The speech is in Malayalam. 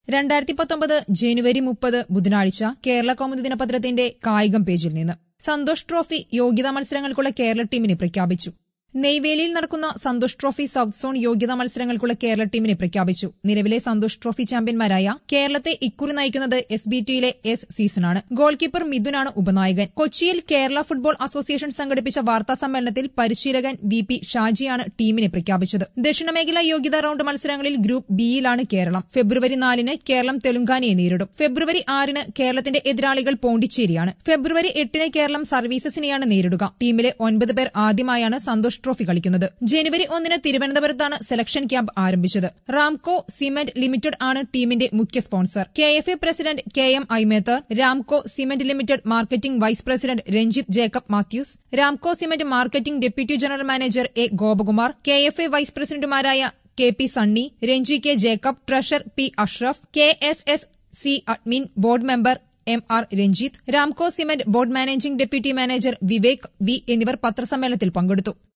2019 ജനുവരി 30 ബുധനാഴ്ച കേരള കൗമുദി ദിനപത്രത്തിന്റെ കായികം പേജിൽ നിന്ന് സന്തോഷ് ട്രോഫി യോഗ്യതാ മത്സരങ്ങൾക്കുള്ള കേരള ടീമിനെ പ്രഖ്യാപിച്ചു. നെയ്വേലിയിൽ നടക്കുന്ന സന്തോഷ് ട്രോഫി സൌത്ത് സോൺ യോഗ്യതാ മത്സരങ്ങൾക്കുള്ള കേരള ടീമിനെ പ്രഖ്യാപിച്ചു. നിലവിലെ സന്തോഷ് ട്രോഫി ചാമ്പ്യന്മാരായ കേരളത്തെ ഇക്കുറി നയിക്കുന്നത് SBTയിലെ സീസണാണ്. ഗോൾ കീപ്പർ മിഥുനാണ് ഉപനായകൻ. കൊച്ചിയിൽ കേരള ഫുട്ബോൾ അസോസിയേഷൻ സംഘടിപ്പിച്ച വാർത്താ സമ്മേളനത്തിൽ പരിശീലകൻ VP ഷാജിയാണ് ടീമിനെ പ്രഖ്യാപിച്ചത്. ദക്ഷിണമേഖലാ യോഗ്യതാ റൌണ്ട് മത്സരങ്ങളിൽ ഗ്രൂപ്പ് ബിയിലാണ് കേരളം. ഫെബ്രുവരി 4-ന് കേരളം തെലുങ്കാനയെ നേരിടും. ഫെബ്രുവരി 6-ന് കേരളത്തിന്റെ എതിരാളികൾ പോണ്ടിച്ചേരിയാണ്. ഫെബ്രുവരി 8-ന് കേരളം സർവീസസിനെയാണ് നേരിടുക. ടീമിലെ 9 പേർ ആദ്യമായാണ് സന്തോഷ് ട്രോഫി കളിക്കുന്നത്. ജനുവരി 1-ന് തിരുവനന്തപുരത്താണ് സെലക്ഷൻ ക്യാമ്പ് ആരംഭിച്ചത്. റാംകോ സിമന്റ് ലിമിറ്റഡ് ആണ് ടീമിന്റെ മുഖ്യ സ്പോൺസർ. KFA പ്രസിഡന്റ് KM ഐമേത്തർ, Ramco cement limited marketing vice president Ranjith Jacob Mathews, Ramco cement marketing deputy general manager A Gopakumar, KFA vice പ്രസിഡന്റുമാരായ KP Sunny, Renji K Jacob, treasurer P Ashraf, KSSC admin board member MR Ranjith, Ramco cement board managing deputy manager Vivek V എന്നിവർ പത്രസമ്മേളനത്തിൽ പങ്കെടുത്തു.